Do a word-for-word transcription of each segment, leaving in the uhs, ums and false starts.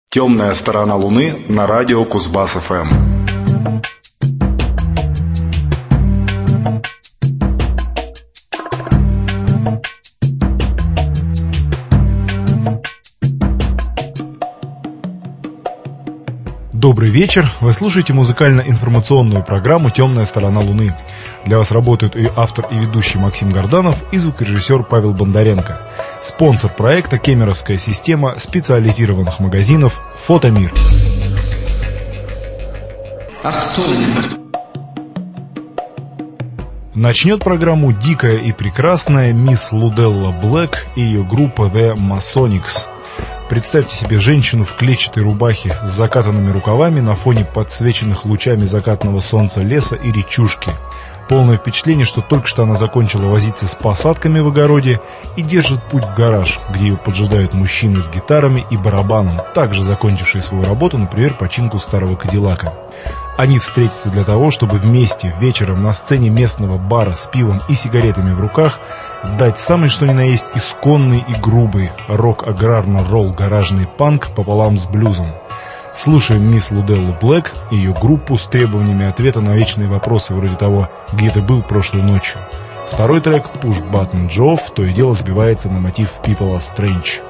Темная сторона Луны на радио Кузбасс-ФМ. Добрый вечер. Вы слушаете музыкально-информационную программу «Темная сторона Луны». Для вас работают и автор, и ведущий Максим Горданов, и звукорежиссер Павел Бондаренко. Спонсор проекта — кемеровская система специализированных магазинов «Фотомир». Начнет программу дикая и прекрасная мисс Луделла Блэк и ее группа The Masonics. Представьте себе женщину в клетчатой рубахе с закатанными рукавами на фоне подсвеченных лучами закатного солнца леса и речушки. Полное впечатление, что только что она закончила возиться с посадками в огороде и держит путь в гараж, где ее поджидают мужчины с гитарами и барабаном, также закончившие свою работу, например, починку старого Кадиллака. Они встретятся для того, чтобы вместе вечером на сцене местного бара с пивом и сигаретами в руках дать самый что ни на есть исконный и грубый рок-аграрно-ролл гаражный панк пополам с блюзом. Слушаем мисс Луделлу Блэк и ее группу с требованиями ответа на вечные вопросы вроде того, где ты был прошлой ночью. Второй трек Push Button Joe то и дело сбивается на мотив People Are Strange.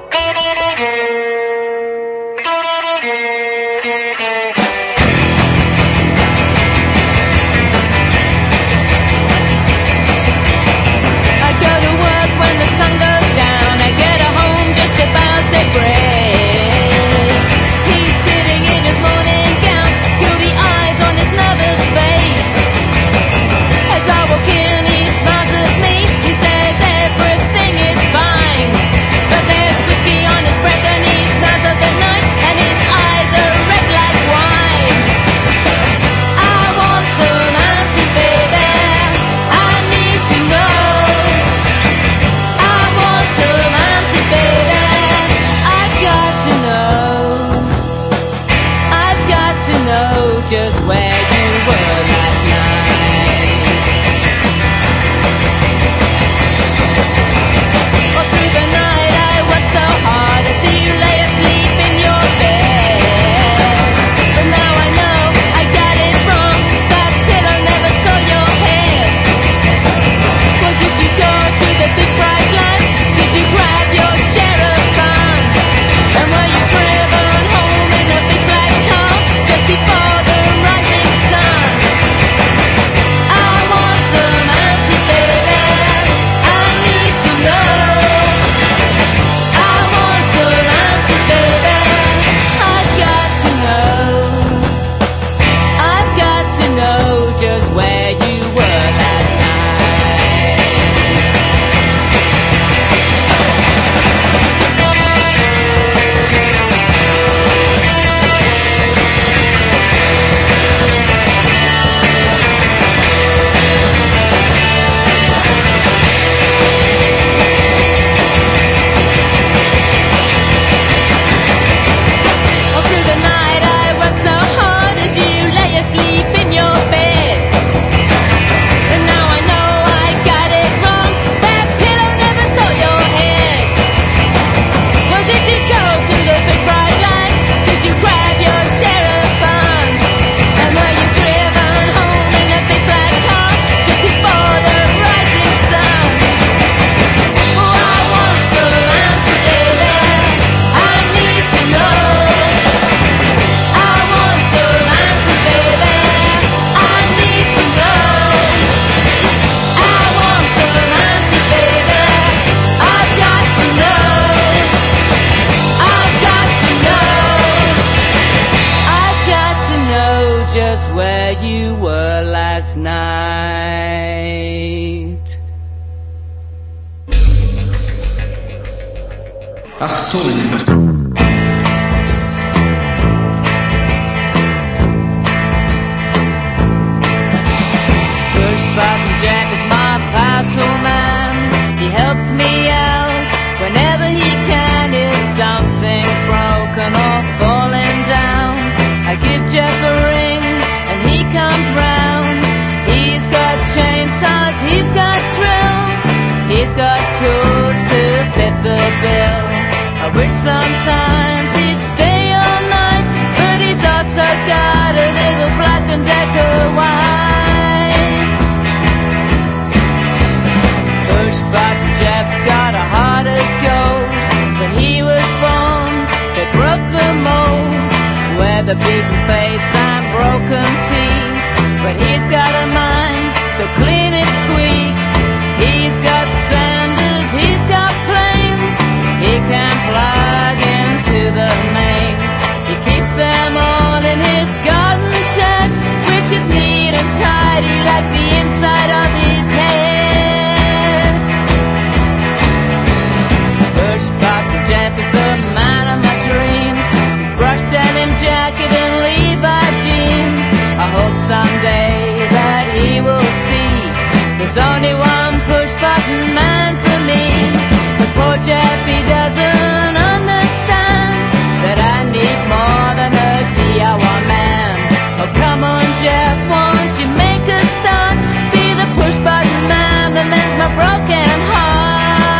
Tools to fit the bill. I wish sometimes he'd stay all night. a beaten face and broken teeth, but he's got a mind so clean it squeaks. He's got Sanders, he's got planes, he can plug into the mains. He keeps them all in his garden shed, which is neat and tidy like the inside of his head. Bush Button Jeff is the man of my dreams, his brushed denim jacket and Levi jeans. I hope someday that he will see there's only one push button man for me. But poor Jeff, he doesn't understand that I need more than a D I Y man. Oh come on Jeff, won't you make a start? Be the push button man that mends my broken heart.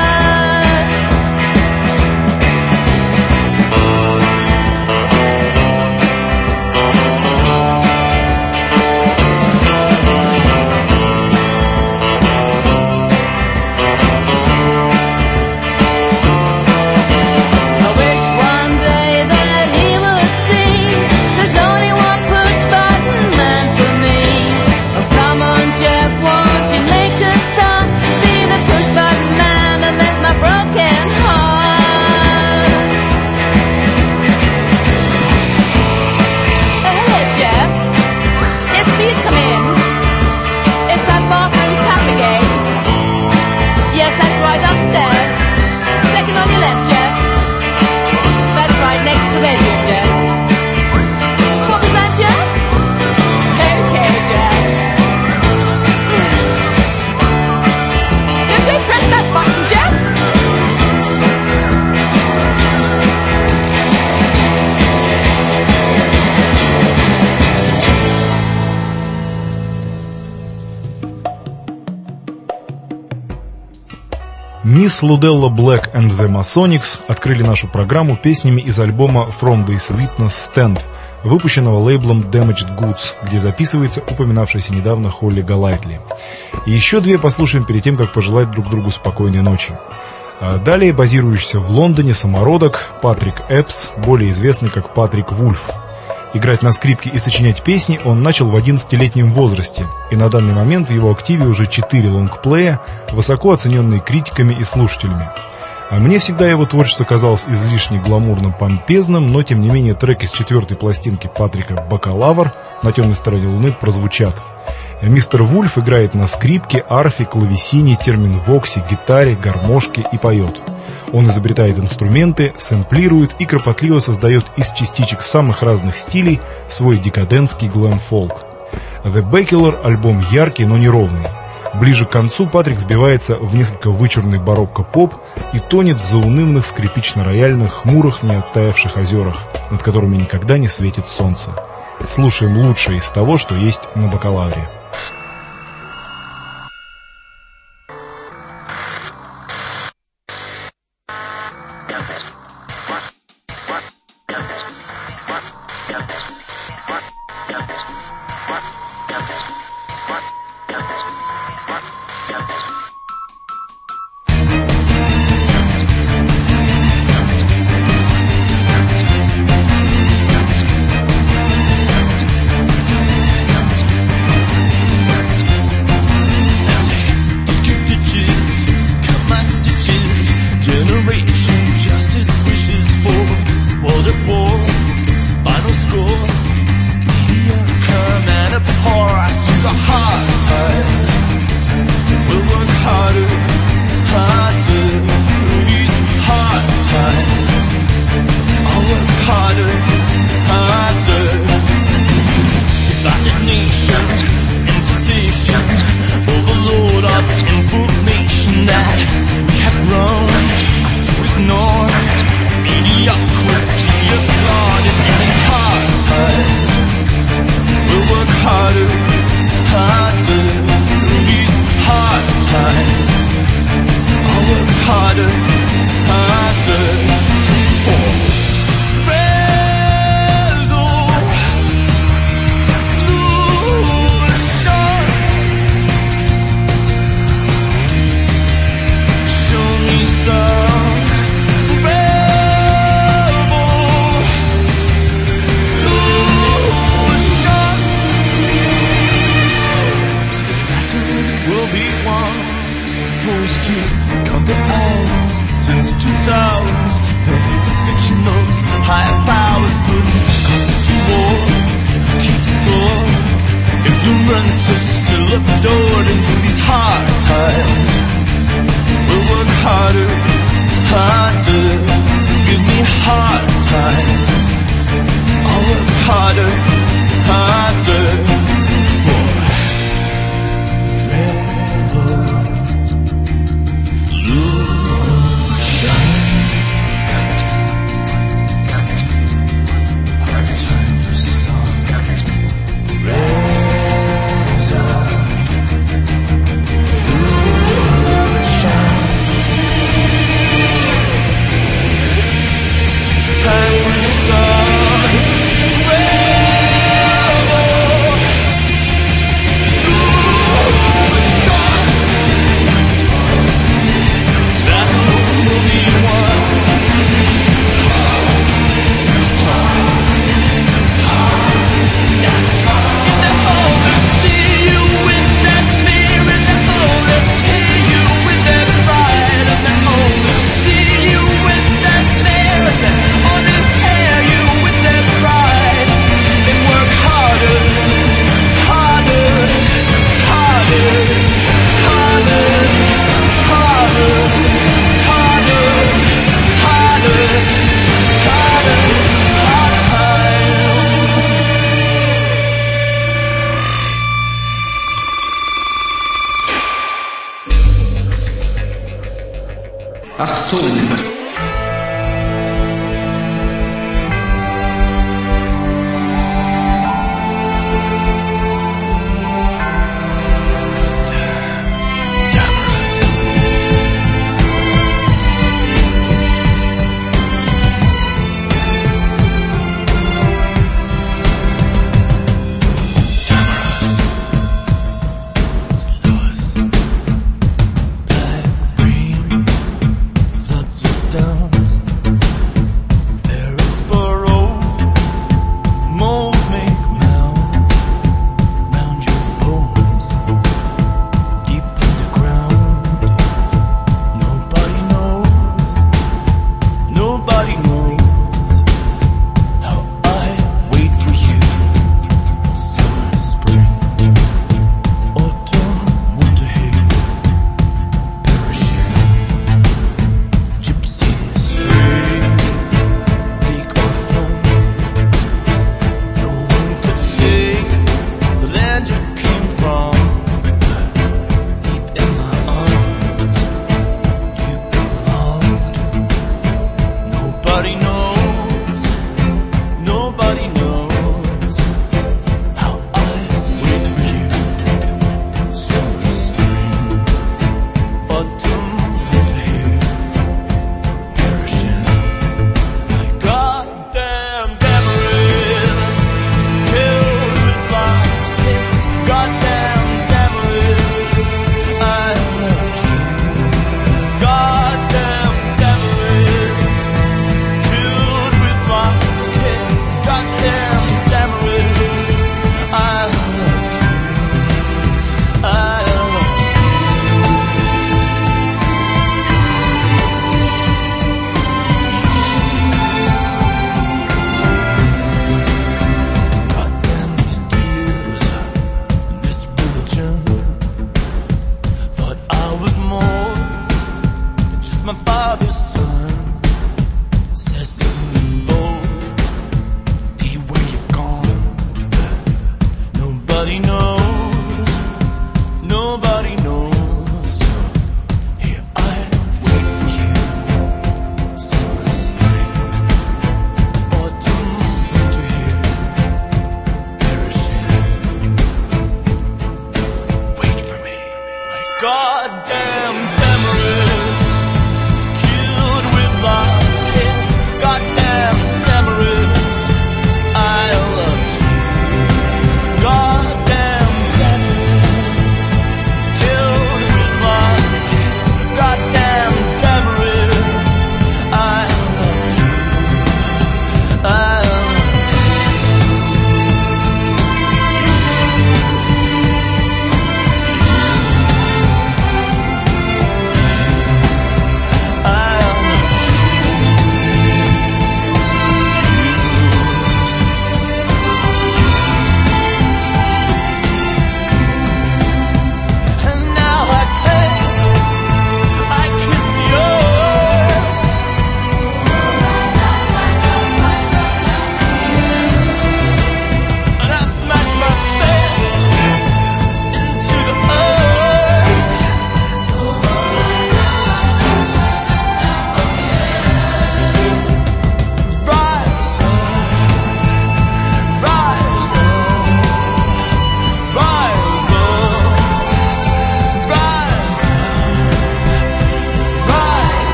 Мисс Луделла Блэк and the Masonics открыли нашу программу песнями из альбома From This Witness Stand, выпущенного лейблом Damaged Goods, где записывается упоминавшаяся недавно Холли Голайтли. И еще две послушаем перед тем, как пожелать друг другу спокойной ночи. Далее базирующийся в Лондоне самородок Патрик Эпс, более известный как Патрик Вульф. Играть на скрипке и сочинять песни он начал в одиннадцатилетнем возрасте, и на данный момент в его активе уже четыре лонгплея, высоко оцененные критиками и слушателями. А мне всегда его творчество казалось излишне гламурно-помпезным, но тем не менее треки с четвертой пластинки Патрика «Бакалавр» на темной стороне Луны прозвучат. Мистер Вульф играет на скрипке, арфе, клавесине, терминвоксе, гитаре, гармошке и поет. Он изобретает инструменты, сэмплирует и кропотливо создает из частичек самых разных стилей свой декадентский глэм-фолк. The Bachelor — альбом яркий, но неровный. Ближе к концу Патрик сбивается в несколько вычурный барокко-поп и тонет в заунывных скрипично-рояльных, хмурых, не оттаявших озерах, над которыми никогда не светит солнце. Слушаем лучшее из того, что есть на «Бакалавре». War, final score.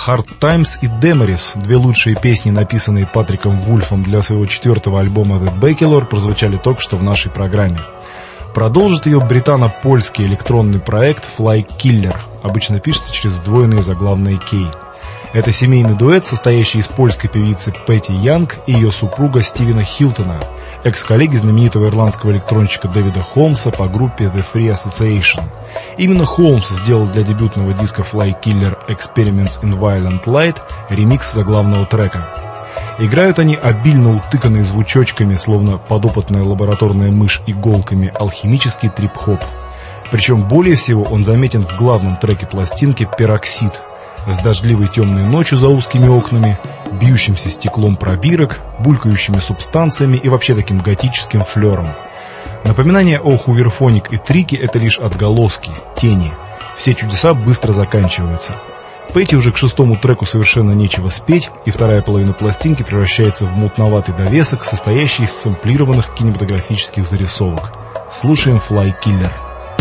Hard Times и Demaris, две лучшие песни, написанные Патриком Вульфом для своего четвертого альбома The Bachelor, прозвучали только что в нашей программе. Продолжит ее британо-польский электронный проект Fly Killer, обычно пишется через сдвоенные заглавные K. Это семейный дуэт, состоящий из польской певицы Пэтти Янг и ее супруга Стивена Хилтона, экс-коллеги знаменитого ирландского электронщика Дэвида Холмса по группе The Free Association. Именно Холмс сделал для дебютного диска Fly Killer Experiments in Violent Light ремикс заглавного трека. Играют они обильно утыканные звучочками, словно подопытная лабораторная мышь иголками, алхимический трип-хоп. Причем более всего он заметен в главном треке пластинки «Пероксид», с дождливой темной ночью за узкими окнами, бьющимся стеклом пробирок, булькающими субстанциями и вообще таким готическим флером. Напоминание о Hooverphonic и Трике — это лишь отголоски, тени. Все чудеса быстро заканчиваются. Пэтти уже к шестому треку совершенно нечего спеть, и вторая половина пластинки превращается в мутноватый довесок, состоящий из сэмплированных кинематографических зарисовок. Слушаем Fly Killer.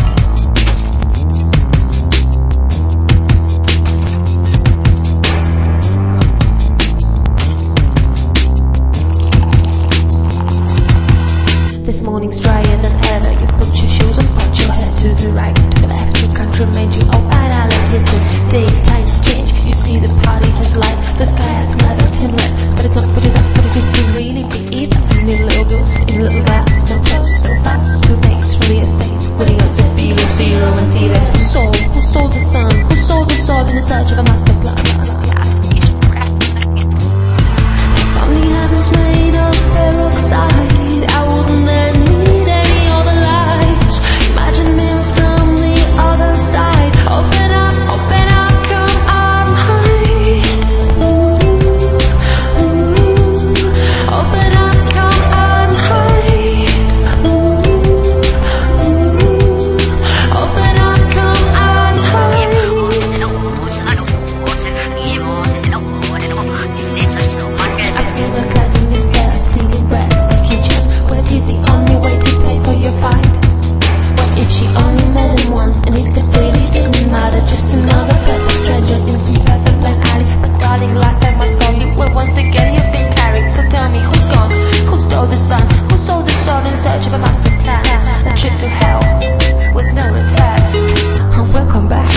This morning's drier than ever. You put your shoes on, put your head to the right, to the left. Your country made you all right. I like his day. Times change. You see the party has light. The sky has another tin red, but it's not put it up. But it is been really big. Eat up in a little ghost, in a little glass. No toast, no fast. Two things from the estate. Putting out to feel of zero and feeling. Who sold? Who sold the sun? Who sold the soul in the search of a master plan? From the heavens made of peroxide. I wouldn't then need any other lights. Imagine mirrors from the other side. Open up, open up, come on hide. Ooh, ooh. Open up, come on hide. Ooh, ooh. Open up, come on hide. I've seen her cutting the stairs, stealing breads, taking chance. He's the only way to pay for your fight. What if she only met him once, and if it really didn't matter? Just another perfect stranger in some perfect blind alley. But darling, last time I saw you, well, once again you've been carried. So tell me, who's gone? Who stole the sun? Who sold the soul in search of a master plan? A trip to hell with no return. And welcome back.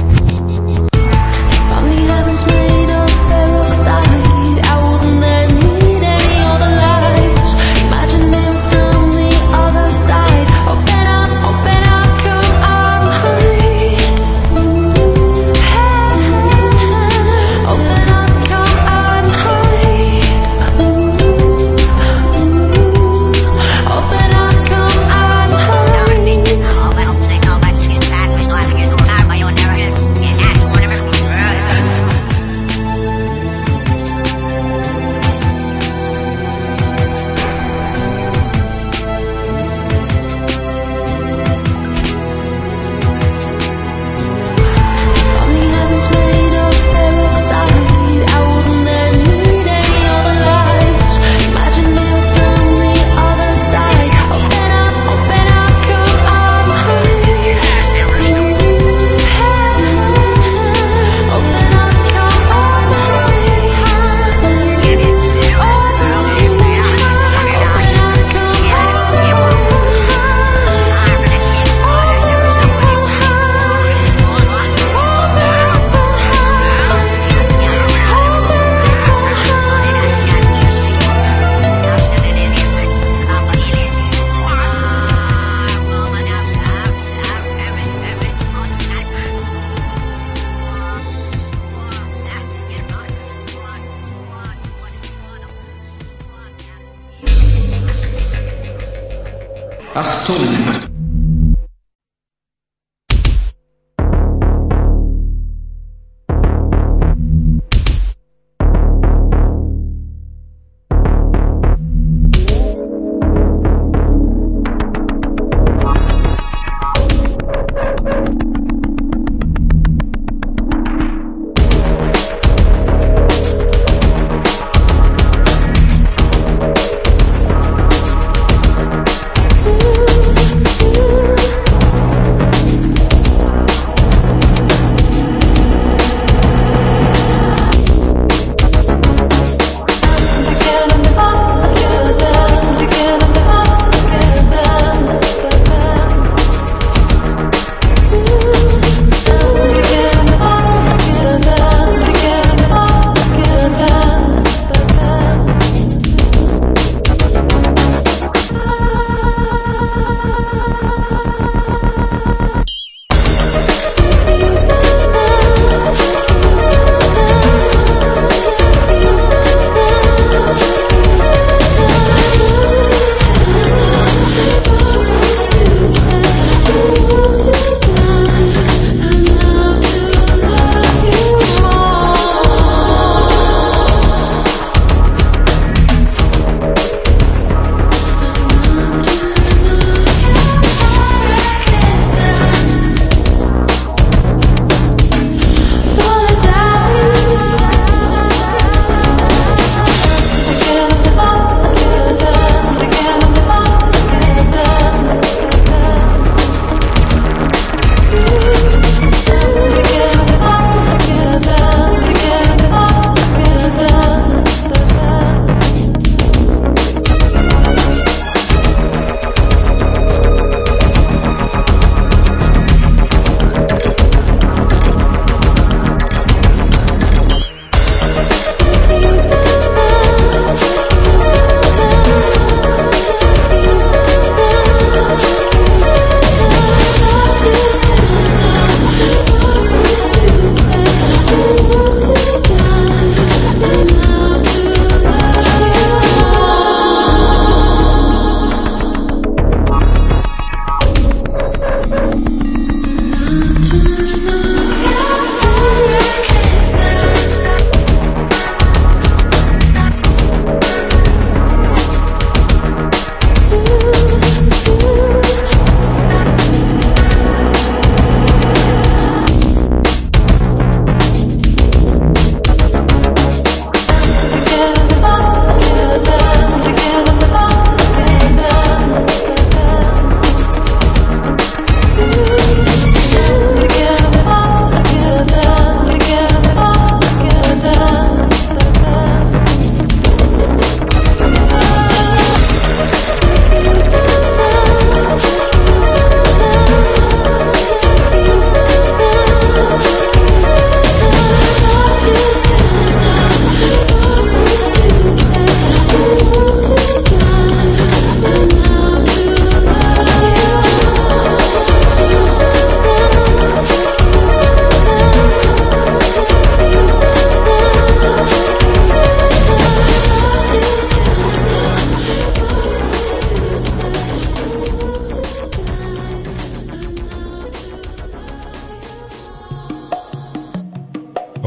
From the heavens made of peroxide, I wouldn't then need any other lights. Imagine mirrors from the other side. Open up, open up, come on hide. Ooh, hey, open up, come on hide. Ooh, ooh, open up, come on From the heavens made of peroxide, I wouldn't then need any other lights. Imagine mirrors from the other side. Open up, open up, come on hide. Ooh, hey, open up, come on hide. Open up, come Achtung! Ooh,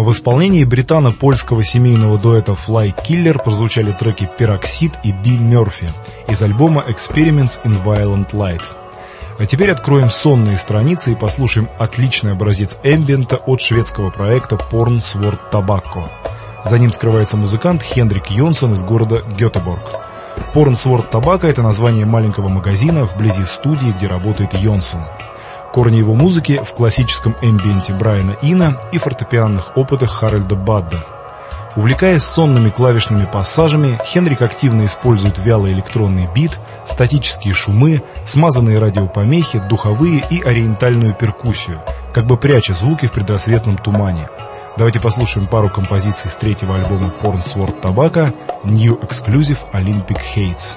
В исполнении британо-польского семейного дуэта Fly Killer прозвучали треки «Пероксид» и «Би Мерфи» из альбома «Experiments in Violent Light». А теперь откроем сонные страницы и послушаем отличный образец эмбиента от шведского проекта Porn Sword Tobacco. За ним скрывается музыкант Хенрик Йонсон из города Гетеборг. Porn Sword Tobacco — это название маленького магазина вблизи студии, где работает Йонсон. Корни его музыки в классическом эмбиенте Брайана Ина и фортепианных опытах Харальда Бадда. Увлекаясь сонными клавишными пассажами, Хенрик активно использует вялый электронный бит, статические шумы, смазанные радиопомехи, духовые и ориентальную перкуссию, как бы пряча звуки в предрассветном тумане. Давайте послушаем пару композиций с третьего альбома Porn Sword Tobacco New Exclusive Olympic Hates.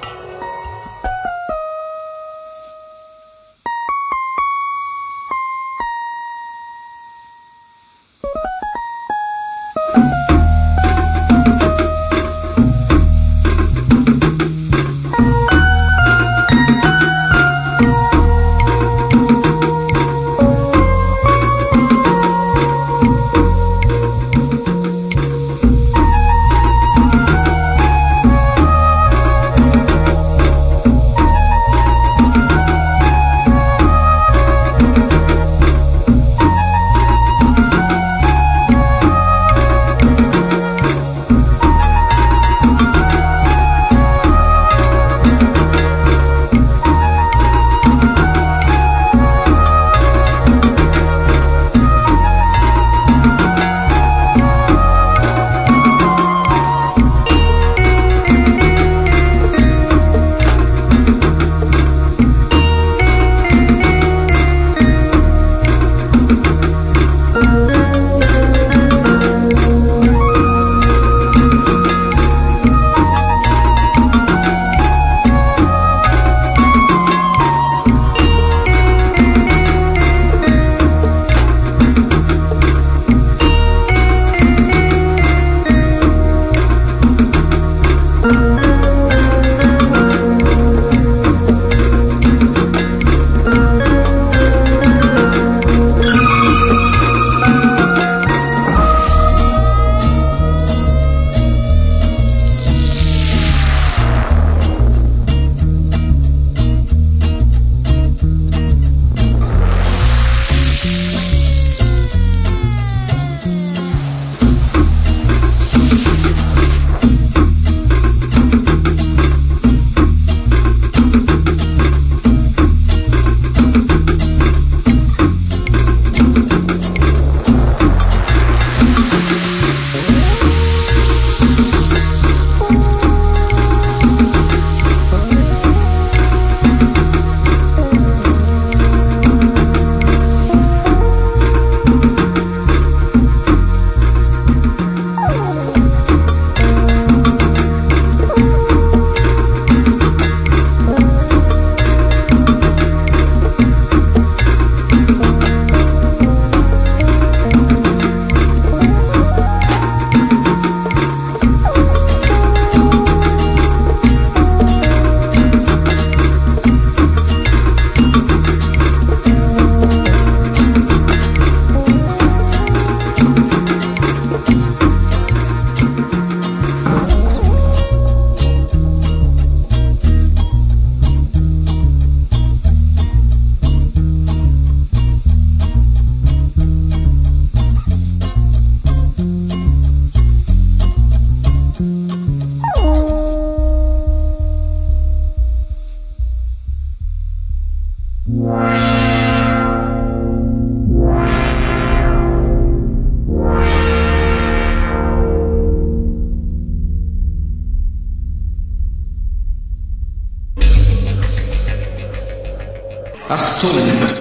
Achtung!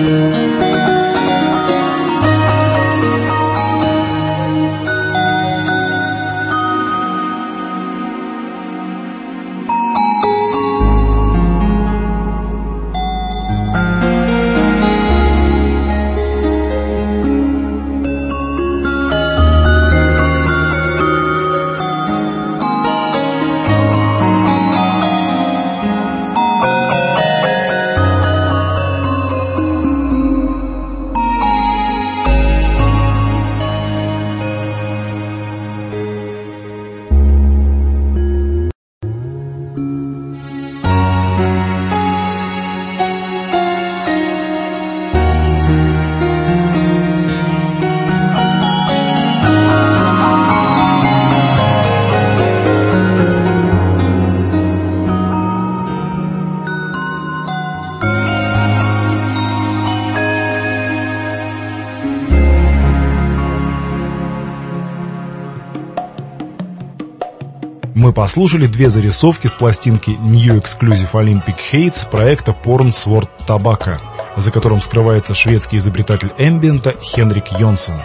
Мы послушали две зарисовки с пластинки New Exclusive Olympic Hates проекта Porn Sword Tobacco, за которым скрывается шведский изобретатель эмбиента Хенрик Йонсон.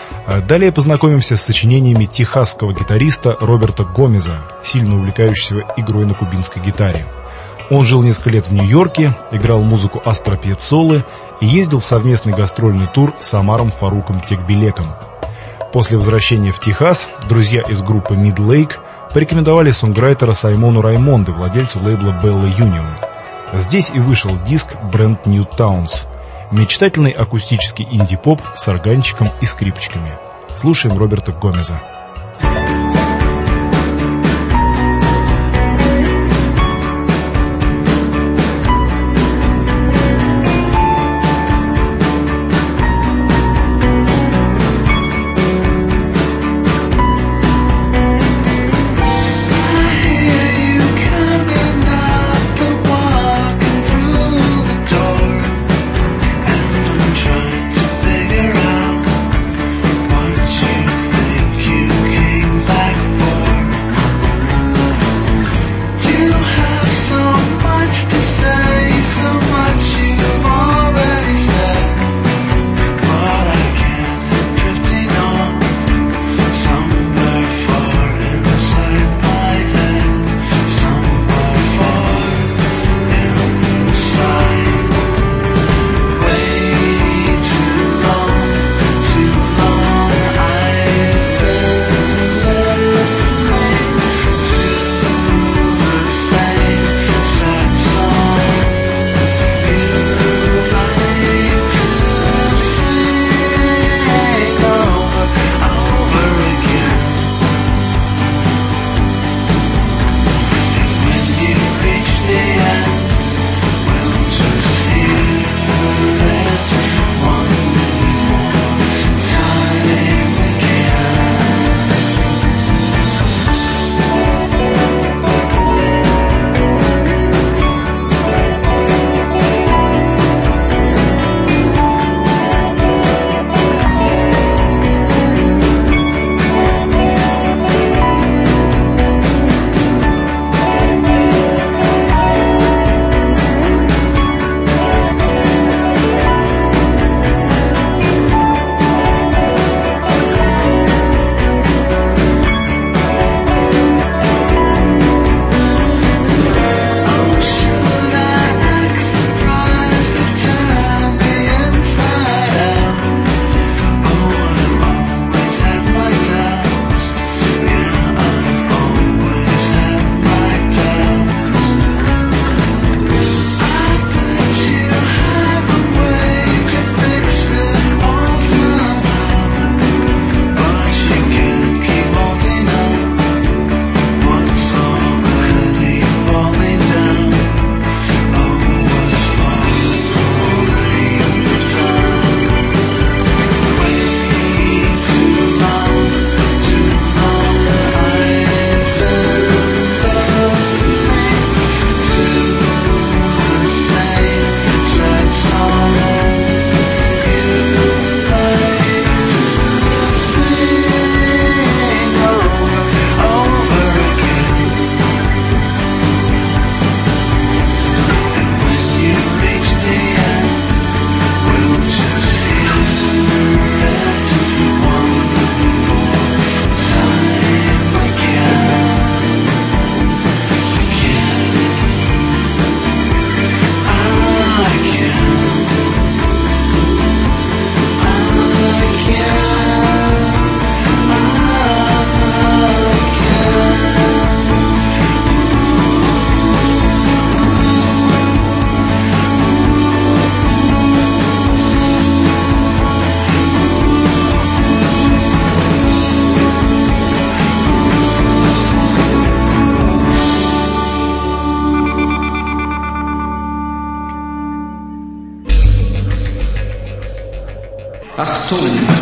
Далее познакомимся с сочинениями техасского гитариста Роберта Гомеза, сильно увлекающегося игрой на кубинской гитаре. Он жил несколько лет в Нью-Йорке, играл музыку Астро Пьяццолы и ездил в совместный гастрольный тур с Омаром Фаруком Текбилеком. После возвращения в Техас друзья из группы Mid Lake порекомендовали сонграйтера Саймону Раймонде, владельцу лейбла Bella Union. Здесь и вышел диск Brand New Towns, мечтательный акустический инди-поп с органчиком и скрипочками. Слушаем Роберта Гомеза. You Achtung!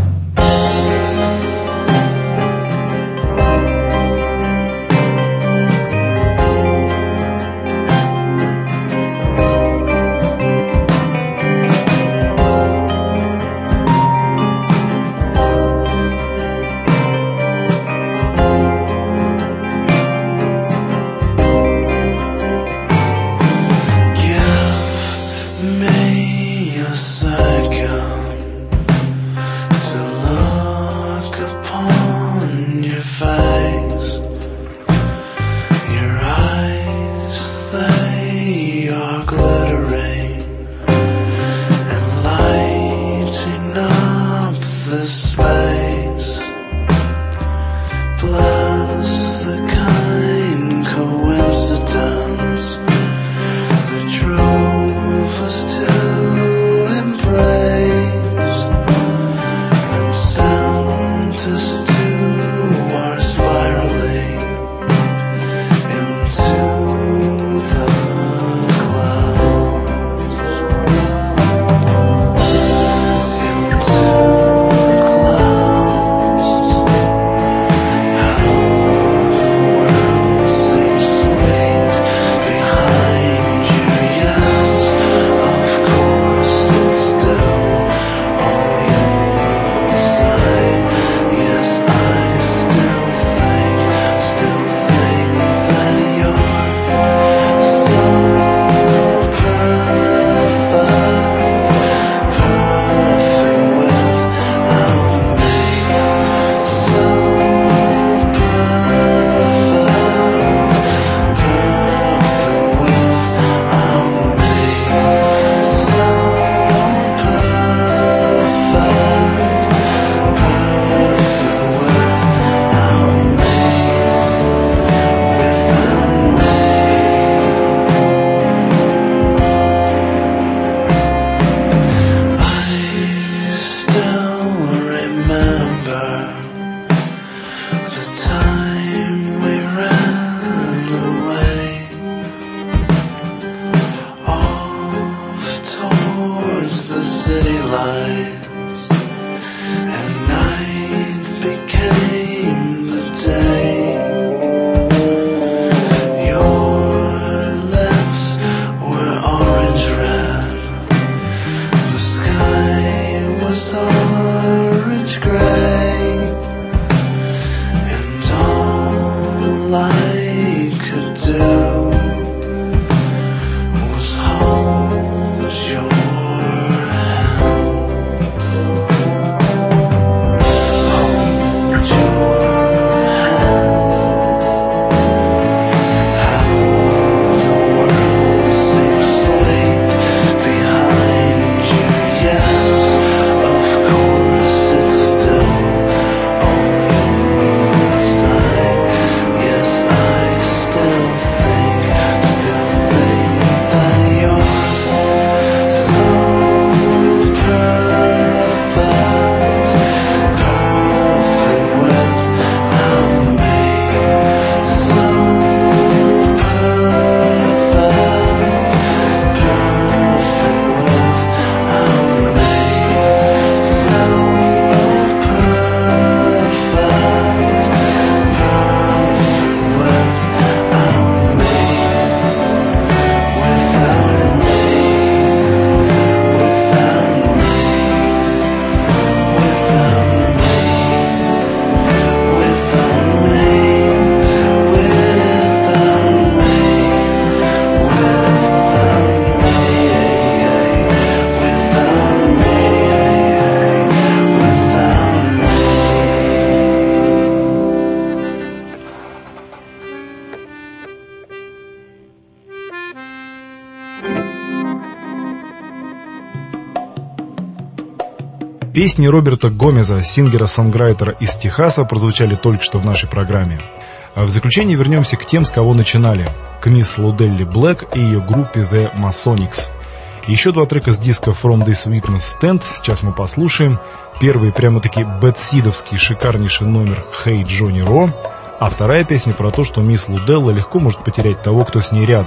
Песни Роберта Гомеза, сингера-сонграйтера из Техаса, прозвучали только что в нашей программе. А в заключение вернемся к тем, с кого начинали. К мисс Луделли Блэк и ее группе The Masonics. Еще два трека с диска From This Witness Stand сейчас мы послушаем. Первый прямо-таки бэтсидовский шикарнейший номер Hey Johnny Ro, а вторая песня про то, что мисс Луделла легко может потерять того, кто с ней рядом.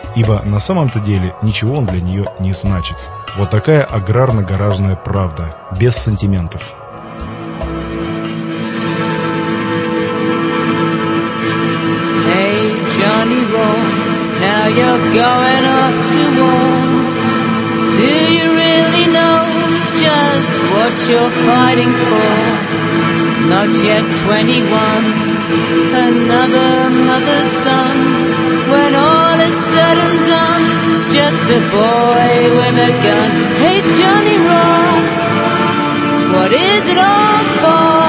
ибо на самом-то деле ничего он для нее не значит. Вот такая аграрно-гаражная правда, без сантиментов. Hey Johnny Roll, now you're going off to war. Do you really know just what you're fighting for? Not yet twenty-one, another mother's son. When all is said and done, just a boy with a gun. Hey Johnny Raw, what is it all for?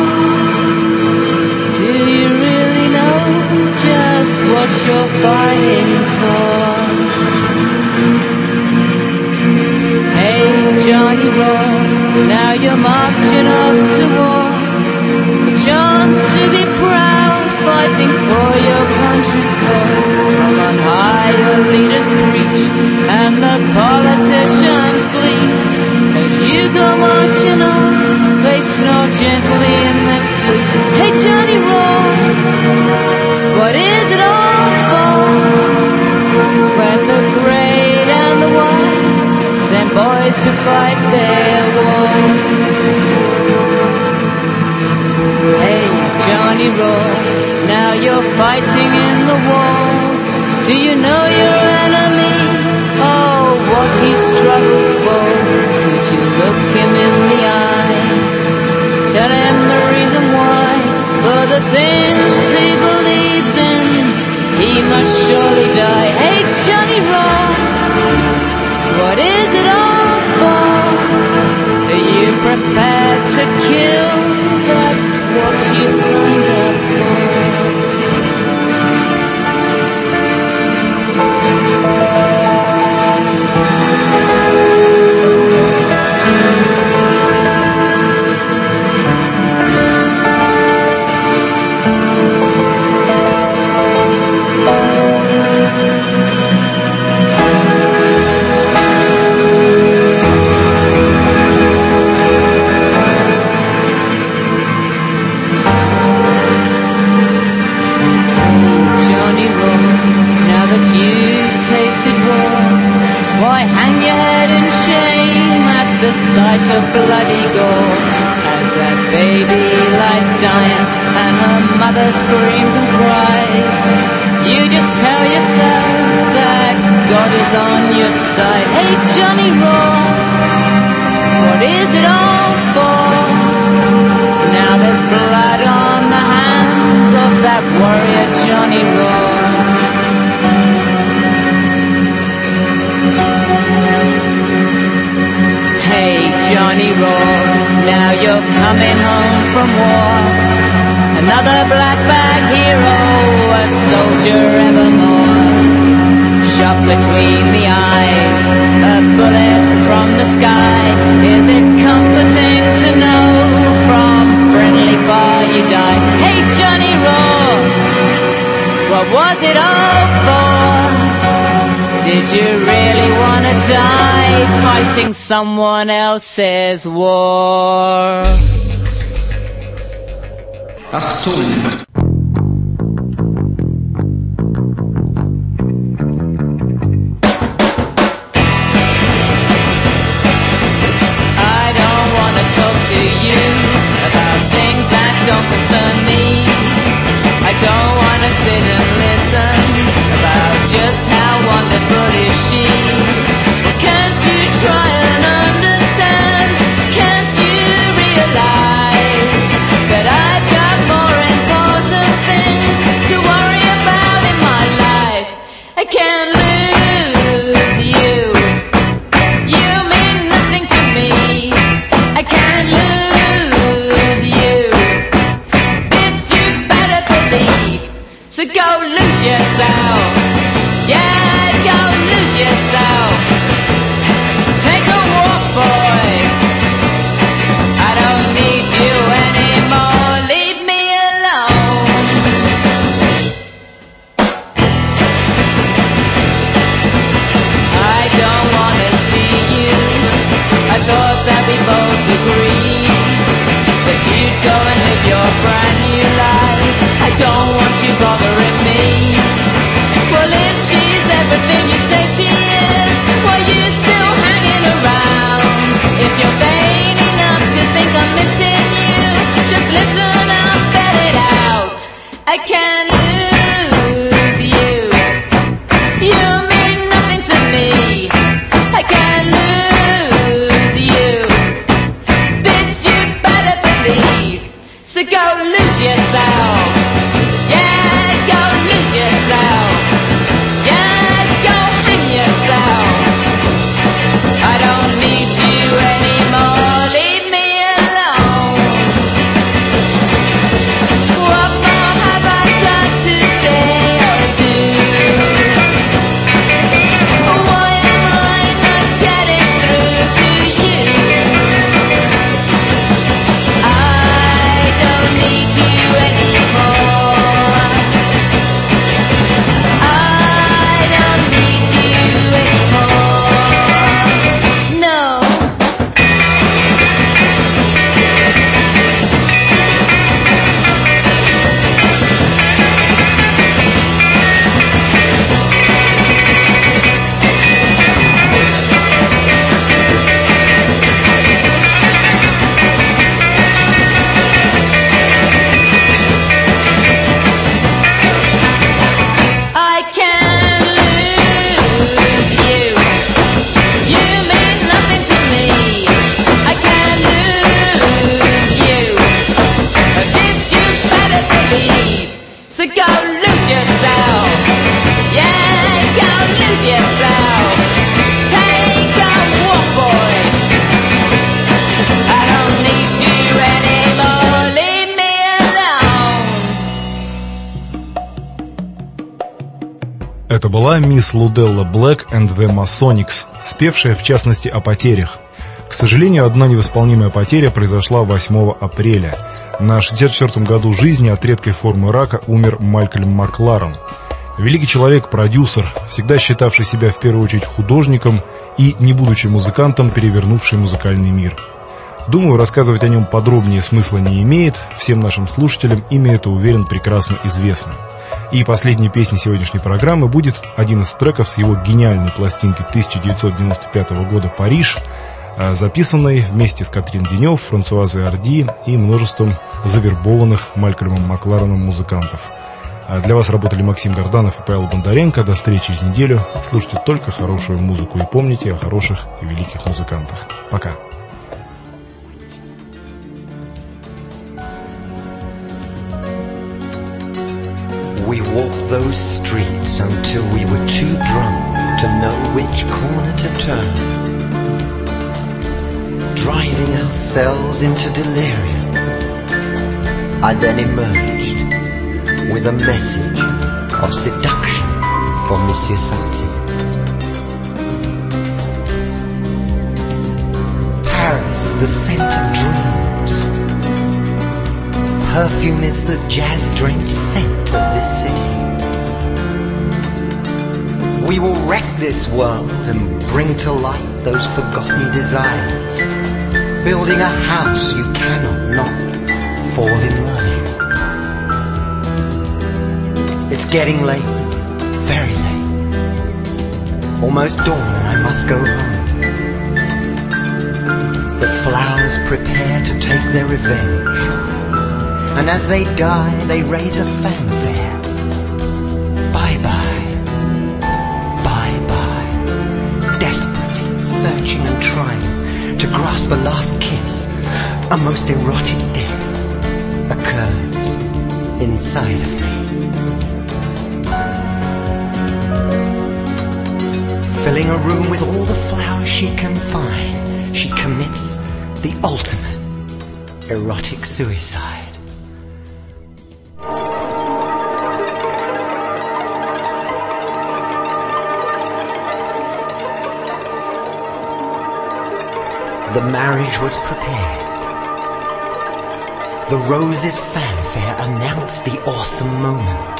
Do you really know just what you're fighting for? Hey Johnny Raw, now you're marching off to war. A chance to be proud, fighting for your country's cause. From on high your leaders preach, and the politicians bleat. As you go marching off, they snore gently in their sleep. Hey Johnny Raw, what is it all for? When the great and the wise send boys to fight their wars. Hey Johnny Raw, now you're fighting in the war. Do you know your enemy? Oh, what he struggles for. Could you look him in the eye? Tell him the reason why. For the things he believes in, he must surely die. Hey Johnny Raw, what is it all for? Are you prepared to kill? That's what you signed up for. Sight of bloody gore as that baby lies dying and her mother screams and cries. You just tell yourself that God is on your side. Hey Johnny Raw, what is it all for? Now there's blood on the hands of that warrior Johnny Raw. Johnny Raw, now you're coming home from war. Another black bag hero, a soldier evermore. Shot between the eyes, a bullet from the sky. Is it comforting to know from friendly fire you died? Hey Johnny Raw, what was it all for? Did you really want to die fighting someone else's war? Achtung! I don't want to talk to you about things that don't concern me. I don't want to sit and listen about just how wonderful is she. Can't you try and understand? Can't you realize that I've got more important things to worry about in my life? I can't lose you. You mean nothing to me. I can't lose you. была мисс Луделла Блэк and the Masonics, спевшая в частности о потерях. К сожалению, одна невосполнимая потеря произошла восьмого апреля. На шестьдесят четвёртом году жизни от редкой формы рака умер Малькольм Макларен. Великий человек, продюсер, всегда считавший себя в первую очередь художником и, не будучи музыкантом, перевернувший музыкальный мир. Думаю, рассказывать о нем подробнее смысла не имеет, всем нашим слушателям имя это, уверен, прекрасно известно. И последней песней сегодняшней программы будет один из треков с его гениальной пластинки тысяча девятьсот девяносто пятого года «Париж», записанной вместе с Катрин Денев, Франсуазой Арди и множеством завербованных Малькольмом Маклареном музыкантов. Для вас работали Максим Горданов и Павел Бондаренко. До встречи через неделю. Слушайте только хорошую музыку и помните о хороших и великих музыкантах. Пока. We walked those streets until we were too drunk to know which corner to turn, driving ourselves into delirium. I then emerged with a message of seduction for Monsieur Santi. Paris, the scent of dreams. Perfume is the jazz-drenched scent of this city. We will wreck this world and bring to light those forgotten desires, building a house you cannot not fall in love in. It's getting late, very late. Almost dawn and I must go home. The flowers prepare to take their revenge, and as they die they raise a fanfare. Bye-bye, bye-bye. Desperately searching and trying to grasp a last kiss, a most erotic death occurs inside of me. Filling a room with all the flowers she can find, she commits the ultimate erotic suicide. The marriage was prepared. The roses' fanfare announced the awesome moment.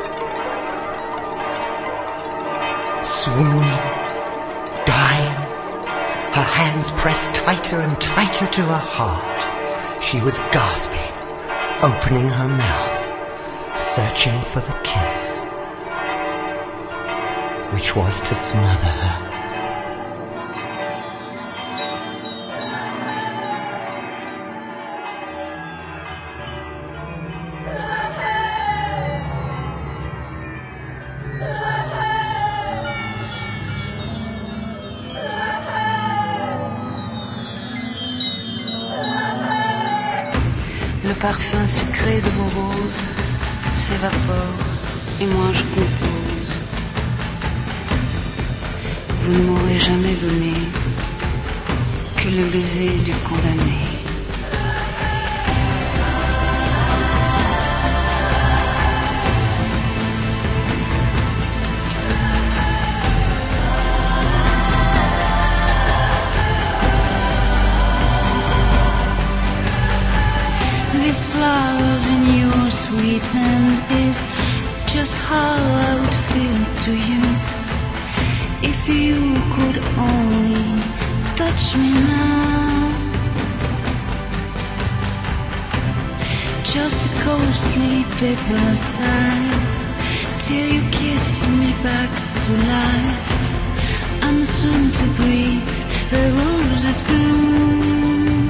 Swooning, dying, her hands pressed tighter and tighter to her heart. She was gasping, opening her mouth, searching for the kiss, which was to smother her. Le parfum sucré de vos roses s'évapore et moi je compose. Vous ne m'aurez jamais donné que le baiser du condamné. These flowers in your sweet hand is just how I would feel to you if you could only touch me now. Just a ghostly paper sigh till you kiss me back to life. I'm soon to breathe the roses bloom.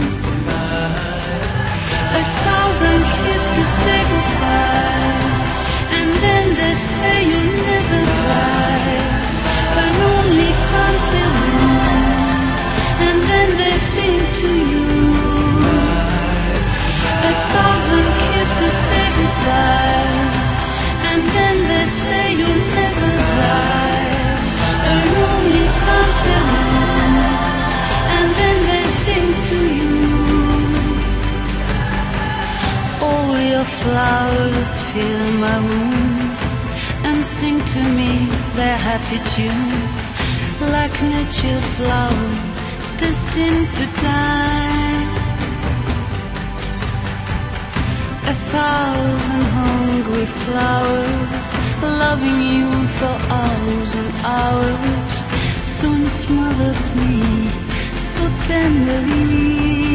A thousand kisses say goodbye, and then they say you'll never die. A lonely fountain room, and then they sing to you. A thousand kisses say goodbye, and then they say you'll never die. A lonely fountain room, and then they sing to you. All your flowers fill my room, and and sing to me their happy tune, like nature's flower destined to die. A thousand hungry flowers, loving you for hours and hours, soon smothers me so tenderly.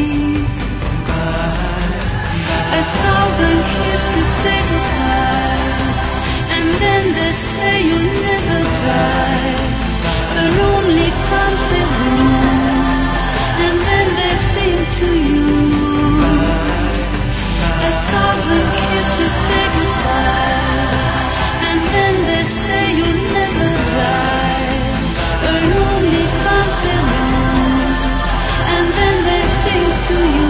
A thousand kisses say goodbye, and then they say you'll never die. A lonely fountain bloom, and then they sing to you. A thousand kisses say goodbye, and then they say you'll never die. A lonely fountain bloom, and then they sing to you.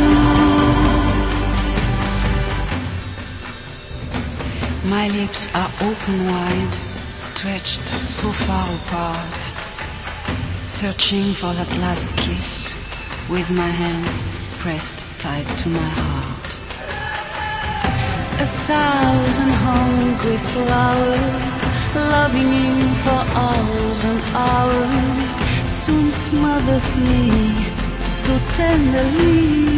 My lips are open wide, stretched so far apart, searching for that last kiss, with my hands pressed tight to my heart. A thousand hungry flowers, loving you for hours and hours, soon smothers me so tenderly.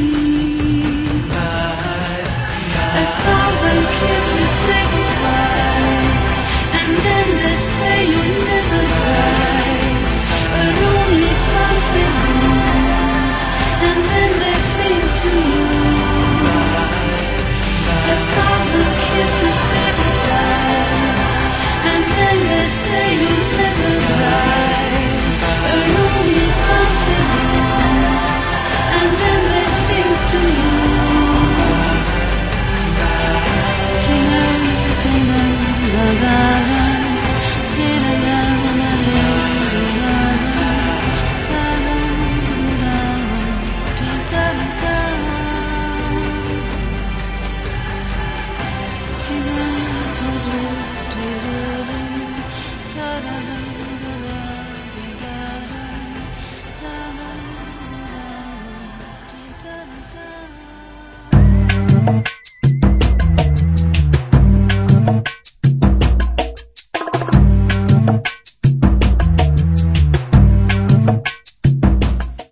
A thousand kisses say goodbye, and then they say you'll never die. A lonely fountain bloom, and then they sing to you. A thousand kisses say goodbye, and then they say you'll never die. A lonely fountain bloom, and then they sing to you.